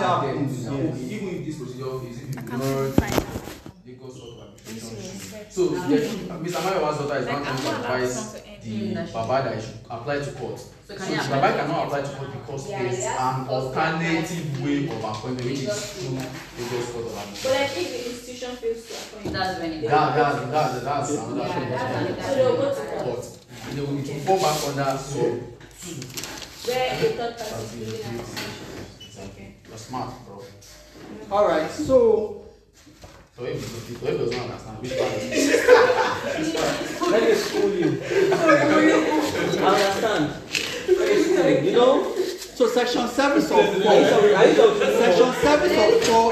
happens. Even if this procedure is so Mr. Mayowa's daughter is not going to advise the Baba that he should apply to court. So Baba cannot apply to court because there is an alternative way of appointment, which is through the Lagos Court of Appeal. But like if the institution fails to appoint, that's when it that's another thing. So they'll go to court. They will fall back on that. So where the third party is giving an institution. Okay. You're smart, bro. Alright, so if does not understand which part it is. Let me school you. I understand. Let me school you. You know? So section 7 of 4. Section 7 of 4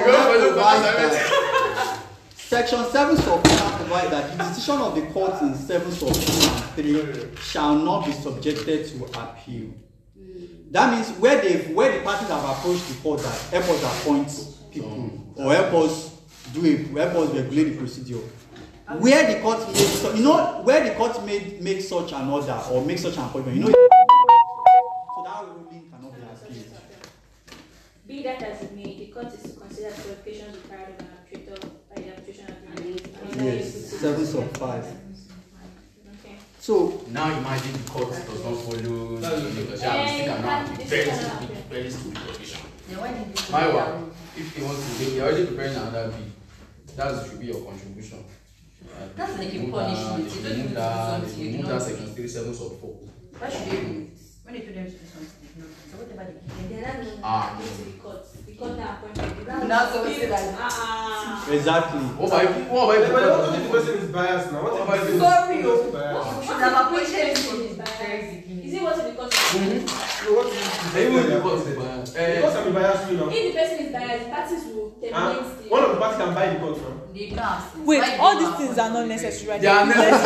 Section 7 of 4 provides that the decision of the court in 7 of 2 and 3 shall not be subjected to appeal. That means where the parties have approached the court that help us appoint people or help us regulate the procedure. Where the court makes, where the court make such an order or make such an appointment, so that ruling cannot be appealed. Be that as it may, the court is to consider the qualifications required of an arbitrator by the arbitration agreement. Yes, 7 of 5. Okay. So now imagine the court does not follow the very stupid provision. Maiwa, if he wants to, they're already preparing another bill. That should be your contribution. That's like a punishment. Remove that section 37 of 4. Why should they remove it? When they do them to do something, so whatever they give. They're not going to the court. The court now appointed. That's what we say that. exactly. What about if the person is biased now? What about if Sorry, the person is biased? we should have appointed him from his Is it what the court is even the court is biased? Because I'm biased, you know. If the person is biased, parties will terminate the... One of the parties can buy the court now. Wait, all these things are not necessary, right? They are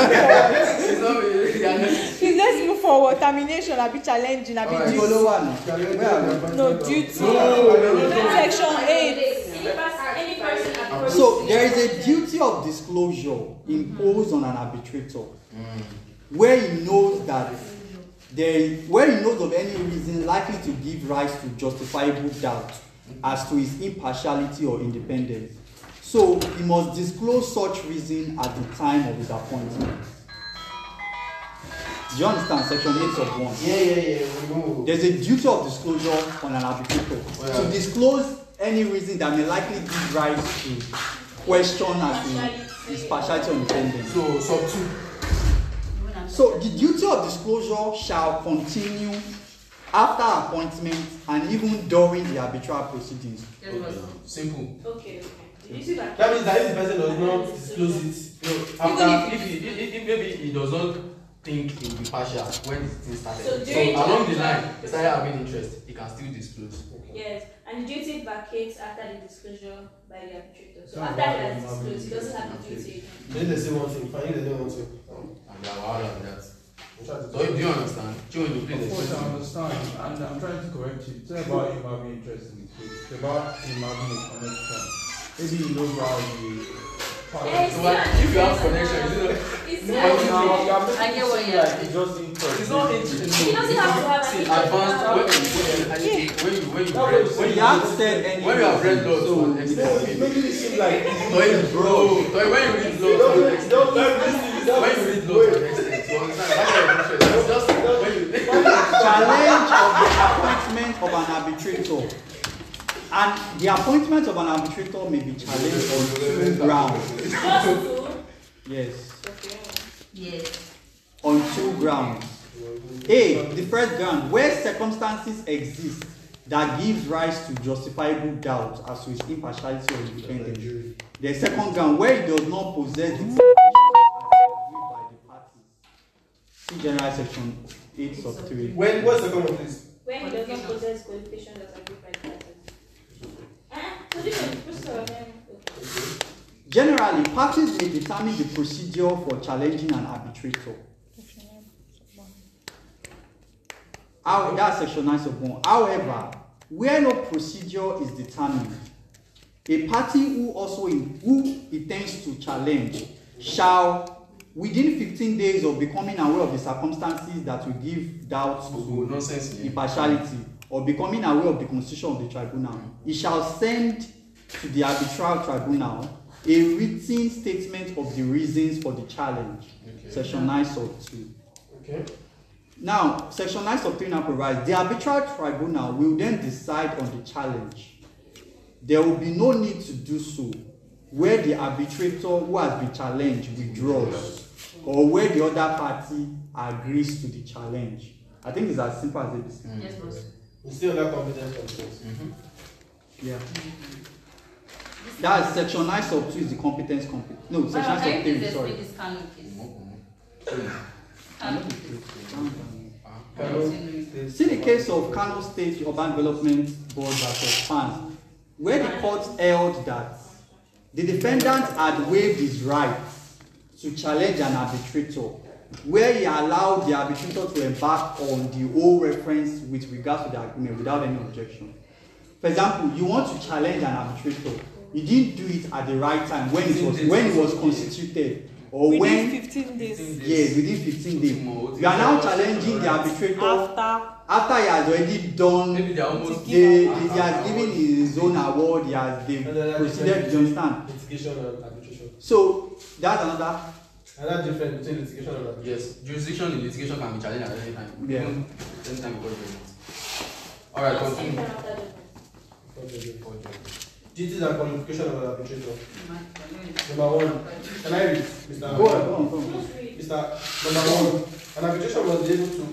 Please, let's move forward. Termination, I'll be challenging, I'll be duty. Follow one. No, duty. Section 8. Any person approaches... So there is a duty of disclosure imposed on an arbitrator where he knows that where he knows of any reason likely to give rise to justifiable doubt as to his impartiality or independence. So he must disclose such reason at the time of his appointment. Do you understand section 8 of 1? Yeah. There's a duty of disclosure on an arbitrator to disclose any reason that may likely give rise to question as to his partiality or independence. So sub 2. So the duty of disclosure shall continue after appointment and even during the arbitral proceedings. Simple. Okay. Did you see that? That means that if the person does not disclose it, After, if maybe he does not think he will be partial when it started. So along the line, he started having interest, he can still disclose. Yes, and the duty vacates after the disclosure by the arbitrator. So after he has disclosed, he doesn't have the duty. then they say one thing, finally they don't want to. And they are wild on that. So do you understand? Of course I understand, and I'm trying to correct you. It's not about him having interest in the case. It's about him having a connection. Maybe he knows how the so if you have connection, is it It's I get what you're saying. It's just interest. it's not interesting. He doesn't have to have an Advanced when you have read law, so It's making it seem like when you read law, Challenge of the appointment of an arbitrator. And the appointment of an arbitrator may be challenged on 2 grounds. Yes. Yes. On 2 grounds. A, the first ground, where circumstances exist that gives rise to justifiable doubt as to his impartiality or independence. The second ground, where he does not possess the agreed by the parties. See general section 8 of 3. what's the second one, please? When he does not possess qualifications as agreed by the parties. So this is the procedure of them. Generally, parties may determine the procedure for challenging an arbitrator. That's section 9 of 1. However, where no procedure is determined, a party who intends to challenge shall, within 15 days of becoming aware of the circumstances that will give doubt to impartiality or becoming aware of the constitution of the tribunal, it shall send to the arbitral tribunal a written statement of the reasons for the challenge. Okay. Section 9 sub 2. Okay. Now, section 9 sub 3 now provides the arbitral tribunal will then decide on the challenge. There will be no need to do so where the arbitrator who has been challenged withdraws or where the other party agrees to the challenge. I think it's as simple as it is. Yes, boss. It's still under competence controls. Yeah. That's section 9 sub 2 is the competence. No, section 9 sub 3, sorry. This canon case. See the case of Kano State Urban Development Board versus FANS, where the court held that the defendant had waived his right to challenge an arbitrator, where he allowed the arbitrator to embark on the whole reference with regards to the agreement without any objection. For example, you want to challenge an arbitrator, you didn't do it at the right time when it was constituted, or within when 15 days. Yes, within 15 days. You are now challenging the arbitrator after he has already done. Maybe they are almost. He has given his own award. He has proceeded. You understand? Litigation and arbitration. So that's another. And that's different between litigation and arbitration. Yes, jurisdiction in litigation can be challenged at any time. Yeah. Even anytime before judgment. All right, continue. Duties and qualification of an arbitrator. Number 1. Can I read, Mr. Go on. Mr. Number 1. An arbitrator must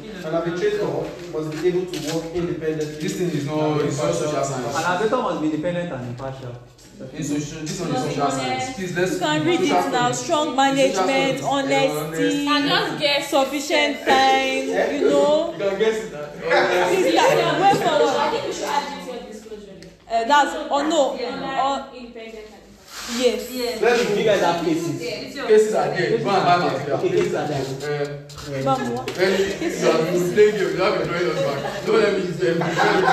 be able to work independently. This thing is not social science. An arbitrator must be independent and impartial. This one is social science. Please, let's. You can read it now. Strong management, honesty, And just guess. sufficient time. You know. You can guess it. Please, wait for I what? think we should add this to disclosure. That's or no. Independent and Yes. You guys have cases. Cases are there. Go and buy material. Okay, cases are there. Bamwa. When you play game, you have a drawing us back. Don't let me use them.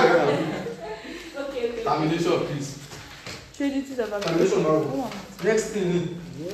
Okay. Termination, please. Trinities of Termination now. Next thing.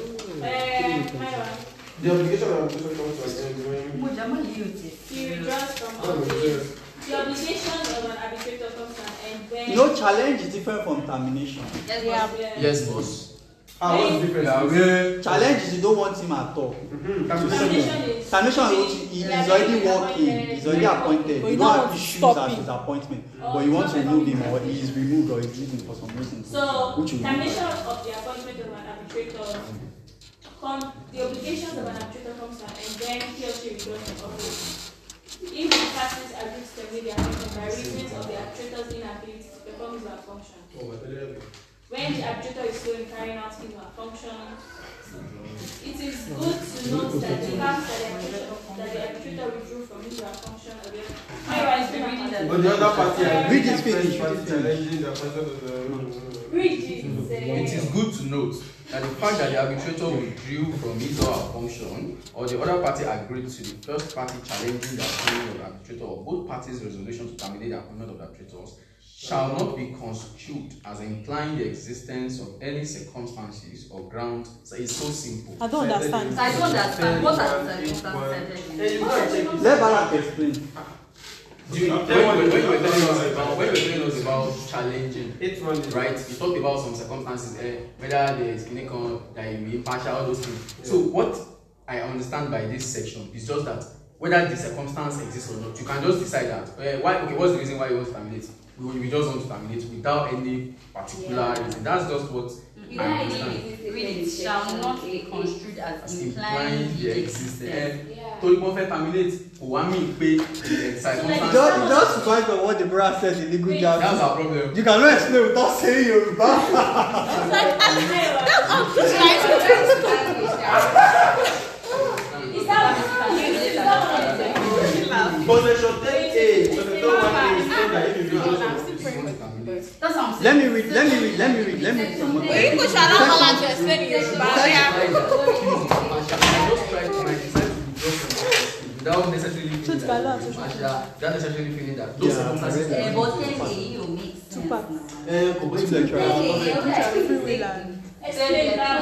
The obligation of arbitration comes to an end when He withdraws from office. The obligation of an arbitrator comes to an end when. You know, challenge is different from termination. Yes, boss. what's the difference? Challenge is you don't want him at all. Termination is. Termination is already working, he's already appointed. But You you don't don't have issues stop at him. his appointment, but you want to remove him, or he is removed, or he's leaving for some reason. So, Which will be termination of the appointment of an arbitrator, the obligations of an arbitrator comes to an end when he or she withdraws from office. If the parties agree to terminate the appointment by reasons of the arbitrator's inability to perform his or her function. When the arbitrator is slow in carrying out his or her function, it is good to note that the fact that the arbitrator withdrew from his or her function again. But the other party Read this finish. challenging the appointment of the It is good to note that the fact that the arbitrator withdrew from his or her function, or the other party agreed to the first party challenging the appointment of the arbitrator, or both parties' resolution to terminate the appointment of the arbitrators, shall not be construed as implying the existence of any circumstances or grounds. So it's so simple. I don't understand. I don't understand. What are the circumstances? Let Balak explain. When you were telling us about challenging, 8 months. right? You talked about some circumstances, whether there is clinical, that you be impartial, all those things. So what I understand by this section is just that whether the circumstance exists or not, you can just decide that. Why? Okay, what's the reason why you want to terminate? We just want to terminate without any particular reason. That's just what I understand. Read it shall not be construed as implying the existence. So you want to terminate for 1 minute pay the circumstance. Just find out what the brother says in legal jargon. That's our problem. You cannot explain without saying Yoruba. Possession 10A. Possession 1A is saying that if you withdraw from That's what I'm saying. Let me read from what You could shout out all to explain in Yoruba. Without necessarily feeling that, without necessarily feeling that those circumstances But 10A you mix. Two parts. Two lecturers. Explain that.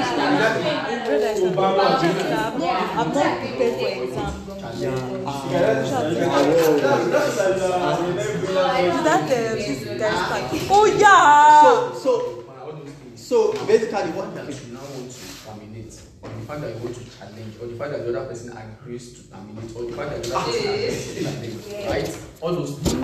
I'm not prepared for exam. Oh yeah. So basically, what you now want to terminate, or the fact that you want to challenge, or the fact that the other person agrees to terminate, or the fact that the other person agrees to terminate, right? All those things.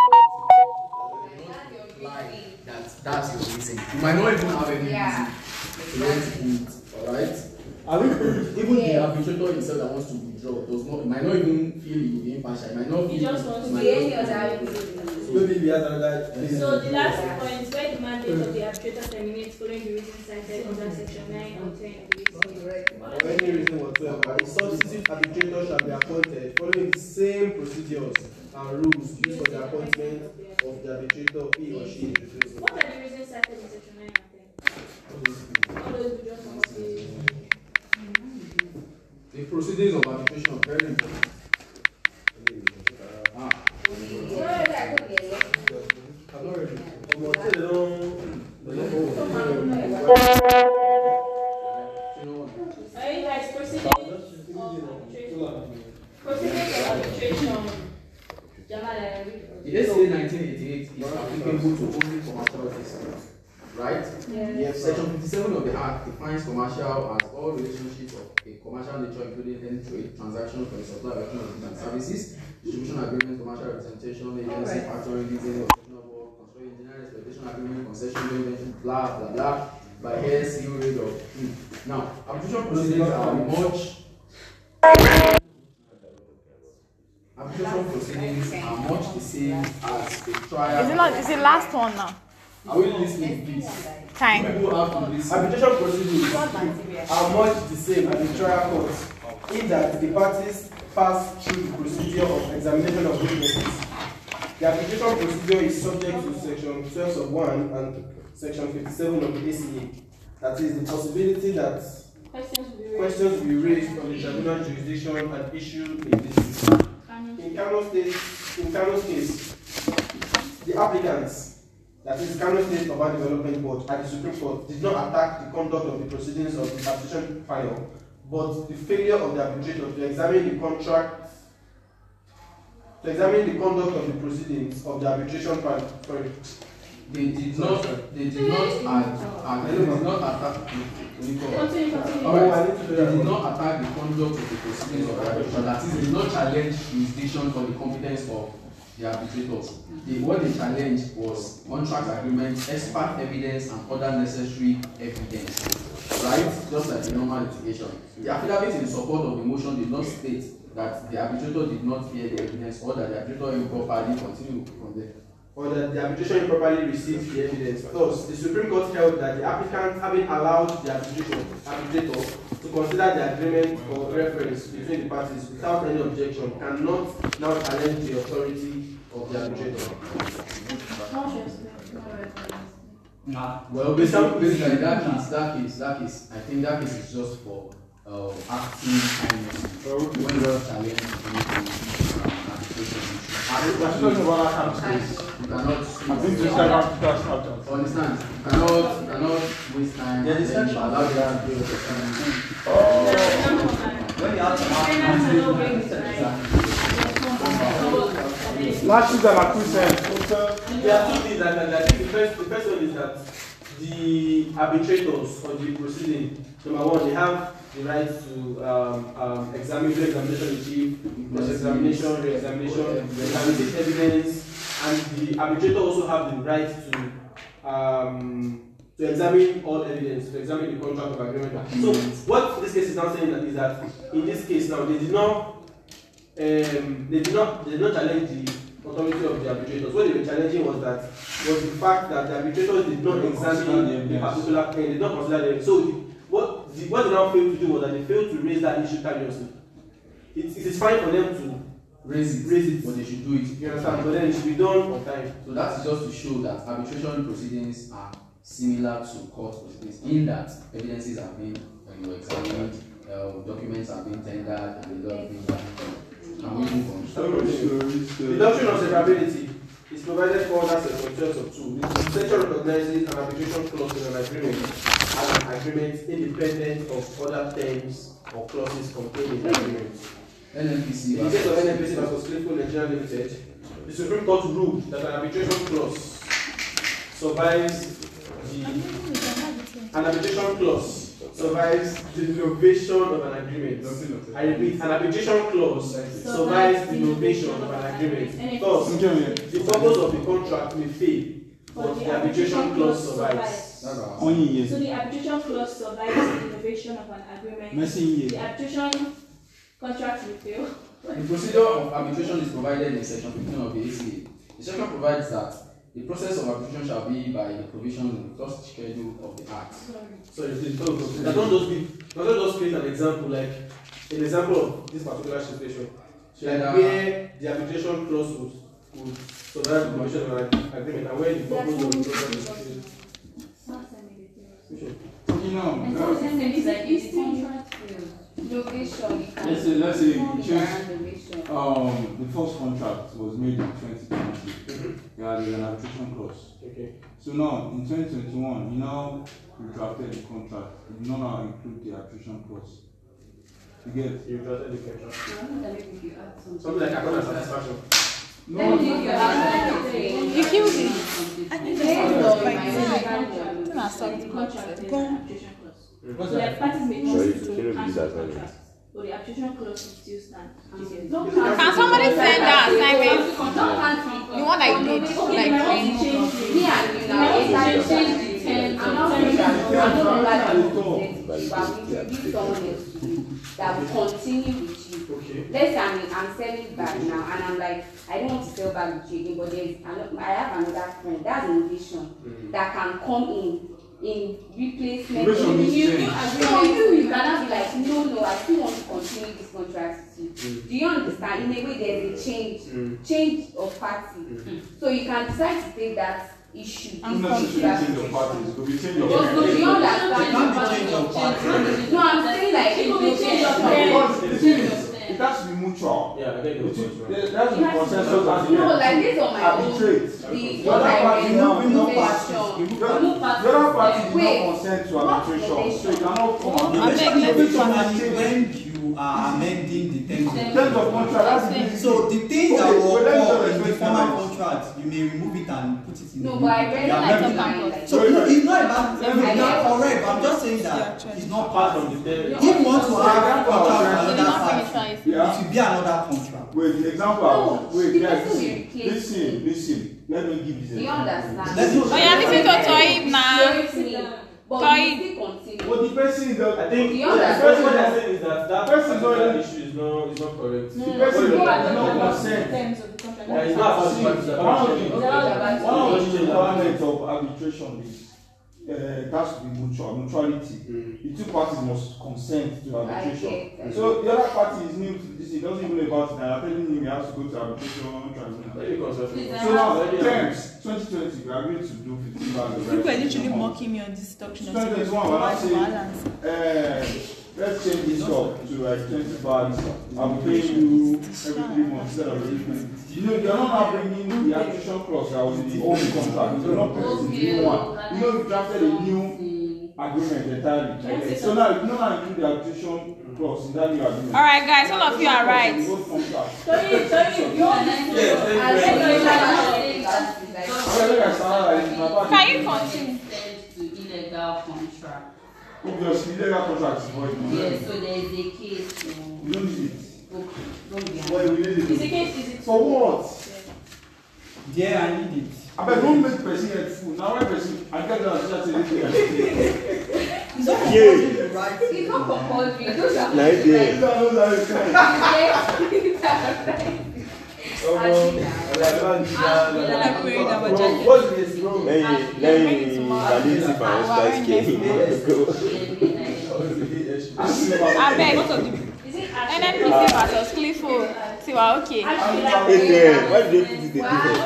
That's your reason. You might not even have any reason to want to do it, alright? Even the arbitrator himself that wants to withdraw does not, he might not even feel he will be impartial. He might not feel He just wants to So maybe we have another. So the last point is where the mandate of the arbitrator terminates following the reason cited under section 9 or 10 of the For any reason whatsoever, a substitute arbitrator shall be appointed following the same procedures and rules used for the appointment of the arbitrator he or she is replacing. What are the reasons cited in section 9 and 10? All those we just want to say. the proceedings of arbitration are very important. I'm not ready. I'm going to tell them. Are you guys proceedings of arbitration? Proceedings of arbitration. The SCA 1988 is applicable to only commercial disputes, right? Yes. Section 57 of the Act defines commercial as all relationships of a commercial nature, including any trade, transaction for the supply of goods and services, distribution agreement, commercial representation, agency, factoring, leasing, operational work, construction, engineering, exploitation agreement, concession, joint venture, blah, blah, blah, by air, sea, rail, or Now, arbitration proceedings are much. Arbitration proceedings are much the same as a trial. Is it last one now? Are we listening, please? Time. People have to listen. Arbitration proceedings are much the same as the trial court, in that the parties pass through the procedure of examination of witnesses. The arbitration procedure is subject to section 12(1) and section 57 of the ACA. That is the possibility that questions will be raised on the tribunal jurisdiction and issue a decision. In Kano's case, the applicants, that is Kano State Urban Development Board at the Supreme Court, did not attack the conduct of the proceedings of the arbitration panel, but the failure of the arbitrator to examine the contract, to examine the conduct of the proceedings of the arbitration panel. Sorry. They did not attack. They did not attack the conduct of the proceedings of the arbitration. That is, they did not challenge jurisdiction for the competence of the arbitrators. What they challenged was contract agreement, expert evidence, and other necessary evidence. Right? Just like the normal litigation. The affidavit in support of the motion did not state that the arbitrator did not hear the evidence or that the arbitrator improperly continued from there. Or that the arbitration improperly received the evidence. Thus, the Supreme Court held that the applicant, having allowed the arbitrator to consider the agreement or reference between the parties without any objection, cannot now challenge the authority of the arbitrator. Well, basically that case, I think that case is just for acting kindness. When you are challenged arbitration. You cannot. Understand? You cannot waste time. Allow the other to do Last is an accusation. There are two things that I think the first one is that the arbitrators or the proceeding, number one, they have the right to examine the examination in chief, cross-examination, re-examination, examine evidence, and the arbitrator also have the right to examine all evidence, to examine the contract of agreement. So what this case is now saying is that in this case now they did not challenge the authority of the arbitrators. What they were challenging was the fact that the arbitrators did not examine the particular claim, did not consider them. So what they now failed to do was that they failed to raise that issue timely. It is fine for them to raise it, but they should do it. You understand? But then it should be done on time. So that is just to show that arbitration proceedings are similar to court proceedings in that evidences have been examined, documents have been tendered, and the law has been done. Can we move on? The doctrine of severability. is provided for under section 12 of 2. This section recognizes an arbitration clause in an agreement as an agreement independent of other terms or clauses contained in the agreement. NNPC. In the case of NNPC versus Clinical Nigeria Limited, the Supreme Court ruled that an arbitration clause survives the innovation of an agreement. I repeat, an arbitration clause survives the innovation of an agreement. Thus, the purpose of the contract may fail, but the arbitration clause survives. So the arbitration clause survives the innovation of an agreement. The arbitration contract will fail. The procedure of arbitration is provided in section 15 of the ACA. The section provides that the process of arbitration shall be by the provision in the first schedule of the Act. So don't just create an example, like an example of this particular situation. Like where the arbitration clause would survive the provision of an agreement and where the purpose of the contract is fulfilled. Let's say the first contract was made in 2020. Yeah, there's an arbitration clause. Okay. So now in 2021, you now drafted the contract. You do not include the arbitration clause. You get? You drafted the contract. Something like account satisfaction. No. You killed it. So the parties may choose to cancel the contract, but the arbitration clause will still stand. Can somebody send that assignment? The one I did, like Me and you now, change the terms. I'm not going to give someone else to do that will continue with you. Okay. Let's say I'm selling back now, and I'm like, I don't want to sell back with you again, but I have another friend. That's innovation that can come in replacement. You cannot be like, no, I still want to continue this contract with you. Do you understand? In a way, there's a change of party. So you can decide to take that issue. Not necessarily change of parties, but we change of So do you understand? It can't be change of parties. No, I'm saying like it will change of party. It has to be mutual. Yeah, I get your point. There has to be consensus at the No, end. like this on my own. Arbitrate. The other party no innovation. The other party did not consent to arbitration, so you cannot come and When you are amending the terms of contract, that's the easy. so the things that will occur in the formal contract, you may remove it and put it in No, the but I new read contract. like So it's not about it's not correct, but I'm just saying that it's not part of the term. If you want to have a contract with another party, it will be another contract. Wait, the example. Wait, the guys, person will replace listen. Let me give this Do you example. understand? Oh yeah, this is what I now. But Toy. you still continue. But the person is I think The the other first one I'm saying is that person particular issue is not correct. the person No, does no, not no. consent. Terms of the contract. Yeah, it's not about the parties that One of are the requirements of arbitration is it has to be mutuality. The two parties must consent to arbitration. Okay. So the other party is new to this, he doesn't even know about it, and I'm telling him he has to go to arbitration tribunal. Maybe consensus. So now, terms, 2020, we agreed to do 15 hours. People are literally mocking me on this doctrine of 2021, when I say, balance. let's change this up to like 20 bags. I'm paying you every 3 months instead of 8 months. You know, you're not now bringing the arbitration clause that was in the old contract. You're not putting the new one. You know, you drafted a new agreement entirely. So now, you know, now include the arbitration clause in that new agreement. All right, guys, all of you are right. Both contracts. Can you continue? To illegal contract. Obviously, legal contract is void. Yes, so there is a case. You don't need it. Don't be Why you need Is it? the case is it? For what? Yeah, I need it. I bet don't make person get food. Now, when person, I get down to that Yeah. Right. It's not compulsory. Those are Nice day. I beg. NNPC versus Clifford. See, we're okay. Why did they put it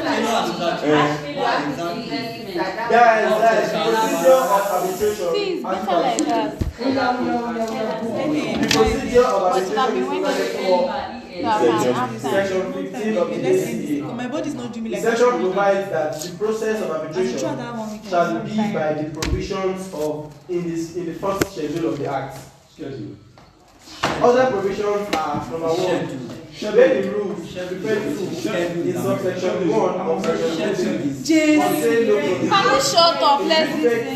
procedure of arbitration. See, it's better like that. The procedure of arbitration is provided for Section 15 of the ACA. My body's not doing me The like section provides that the process of arbitration that one shall be by the provisions of in the first schedule of the Act. Schedule. Other provisions are number 1. Where the rules referred to in subsection 1 of section 15 contain no provision Can you shut up? Let's listen.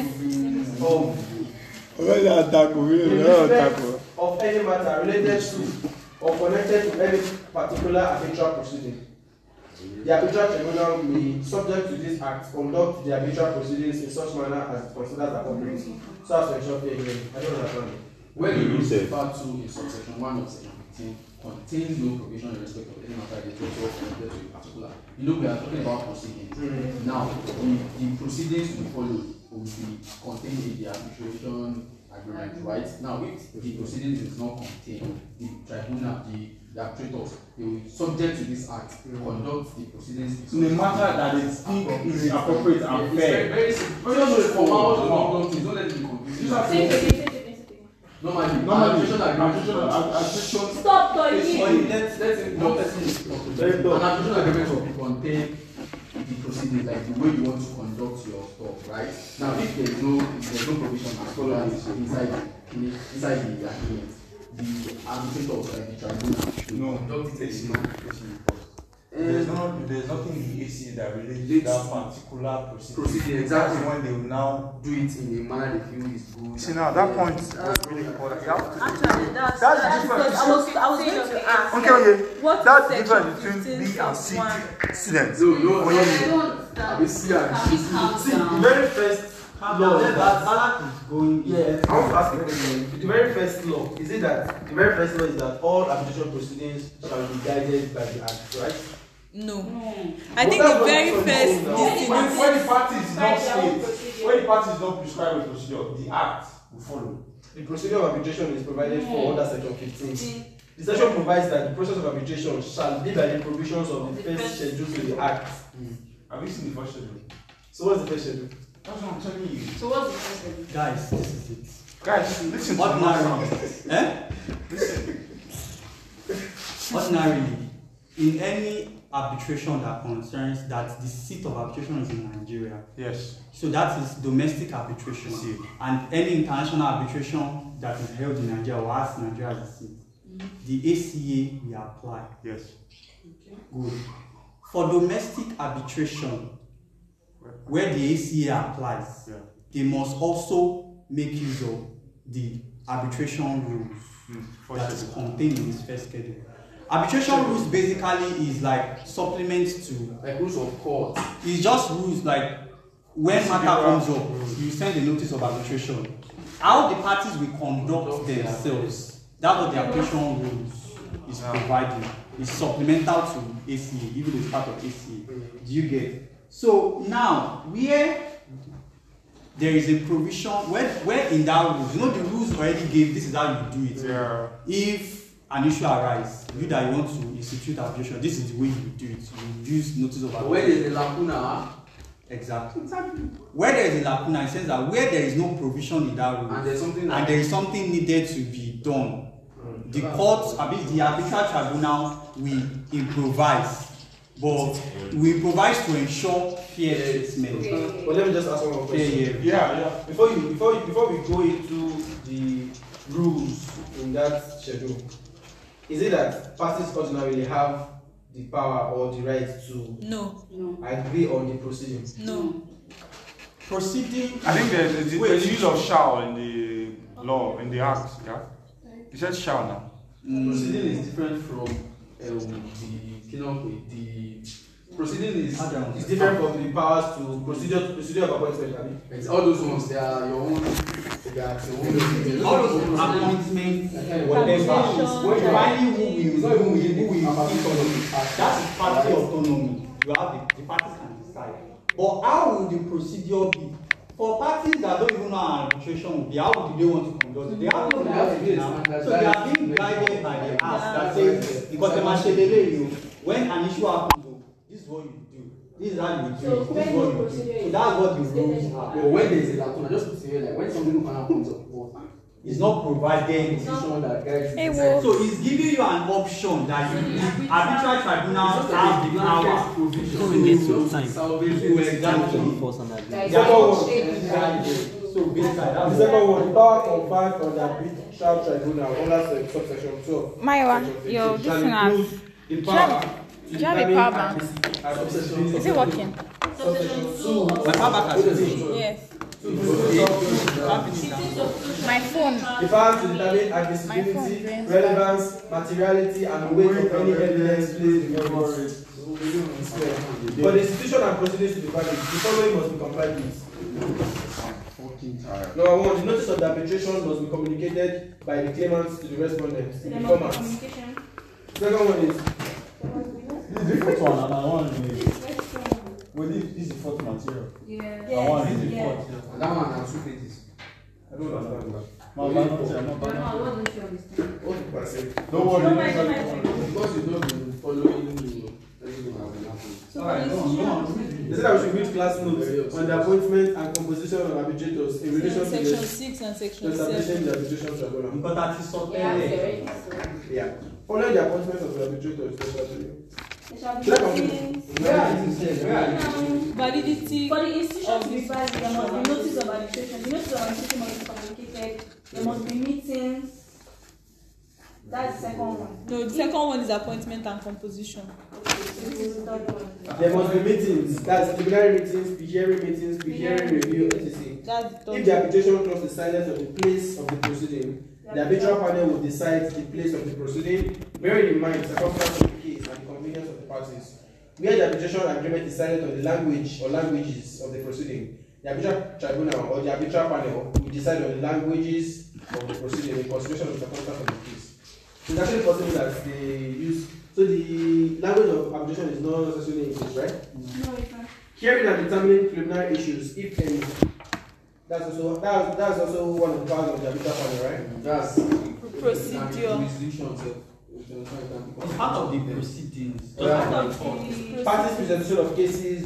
of any matter related to or connected to any particular arbitral proceeding. The arbitral tribunal may, subject to this act, conduct the arbitral proceedings in such manner as it considers appropriate. So as to ensure fair hearing. I don't understand. When the rules referred to in subsection 1 of section 15 contains no provision in respect of any matter related to or connected to a particular. You know, we are talking about proceedings. Now, the proceedings to be followed will be contained in the arbitration agreement, right? Now, if the proceedings is not contained, the tribunal, the arbitrators, they will, subject to this act, conduct the proceedings in a manner that is appropriate and fair. Very simple. Just formal, don't let it be confusing. Normally, arbitration agreement. Stop talking. An arbitration agreement will contain the proceedings, like the way you want to conduct your stuff, right? Now, if there's no provision as well as inside the agreement, the arbitrators, like the tribunal, will conduct it. There's nothing in the ACA that relates to that particular proceeding. Exactly. When they will now do it in a manner they feel is good. See now that point is really important. Actually, that's the difference. I was going to ask. Okay. What That's the is difference section between B and C 15? students. No. I don't understand. See, the very first law that is going. Yeah, I want to ask a question. The very first law, is it that the very first law is that all arbitration proceedings shall be guided by the Act, right? No. I think the very first when the party is not state, when the party is not prescribed with procedure, the Act will follow. The procedure of arbitration is provided for under section 15. The section provides that the process of arbitration shall be by the provisions of the first schedule to the Act. Have you seen the first schedule? So what's the first schedule? That's what I'm telling you. So what's the first schedule? Guys, this is it. Guys, listen to Ordinarily, in any arbitration that concerns that the seat of arbitration is in Nigeria. Yes. So that is domestic arbitration. And any international arbitration that is held in Nigeria or has Nigeria as a seat, the ACA will apply. Yes. Okay. Good. For domestic arbitration, where the ACA applies, they must also make use of the arbitration rules that is contained in this first schedule. Arbitration rules basically is like supplement to like rules of court. It's just rules like when matter comes up, you send a notice of arbitration. How the parties will conduct themselves, that's what the arbitration rules is providing. It's supplemental to ACA, even though it's part of ACA. Do you get? So now, where there is a provision, where in that rules, you know the rules already gave, this is how you do it. Yeah. If an issue arises, you that you want to institute arbitration, this is the way you do it. You use notice of arbitration. Where there is a lacuna. Exactly. Where there is a lacuna, it says that where there is no provision in that rule, and there is something needed to be done, the court, the arbitral tribunal will improvise, but we improvise to ensure fair treatment. But let me just ask one more question. Yeah. Before we go into the rules in that schedule, is it that parties ordinarily have the power or the right to agree on the proceedings? No. Proceeding. I think there's the use of shall in the law, in the act. Yeah. It says shall now. Proceeding is different from the proceeding is different from the powers to procedure of appointment. It's all those ones. They are your own. All those appointments, whatever. When you find who will that is party autonomy. You have the parties can decide. But how will the procedure be? For parties that don't even know how arbitration will be, how do they want to conduct it? They have no idea now. So they are being guided by the act that says, because when an issue happens, this is what you do. This is how you do it. This is what you do. So that's what the rules are. But when there is a lacuna, just to say like when something happens of course, It's not providing. Hey, well. So it's giving you an option that you arbitral tribunal have the power. Before we get to time, Exactly. force and agree. Second one. So basically, The that's second one, the power conferred on the arbitral tribunal under subsection 12. Maiwa, yo, this thing has. The power Do you have a power bank? Is it working? Subsection 2. my power back has been. Yes. My phone. The power to determine admissibility, relevance, materiality, and weight of any evidence placed before it. For the institution and proceedings to be valid, the following must be complied with. Number 1, the notice of the arbitration must be communicated by the claimants to the respondents in the format. Second one is This is the fourth one, and I want to well, this is the fourth material. Yeah. I want this is the fourth. And that one has 2 pages. I don't understand that. My bad, not here, my bad. What did I say? Don't worry. Don't next mind, time. Because you've not been following everything that has been happening. Alright, go on. They said that we should read class notes on the appointment and composition of arbitrators in relation to Section the 6 and to section establishing 7. the arbitration tribunal. Because that is something. Yeah. Following the appointment of the arbitrators, Validity. For the institution to be valid, there must be notice of arbitration. The notice of arbitration must be communicated. There must be meetings. That's the second one. No, the second one is appointment and composition. This is the third one. there must be meetings. That's preliminary meetings, pre-hearing review, etc. That's the If third the arbitration clause is silent on the place of the proceeding, the arbitral panel will decide the place of the proceeding, bearing in mind the circumstances of the case and the convenience of the parties. Where the arbitration agreement is silent on the language or languages of the proceeding, the arbitral tribunal or the arbitral panel will decide on the languages of the proceeding in consideration of the circumstances of the case. So it's actually possible that they use. So the language of arbitration is not necessarily English, right? No, it's not. Hearing and determining preliminary issues, if any. That's also one of the powers of the arbitral panel, right? That's procedure. It's part of the proceedings. Parties presentation of cases.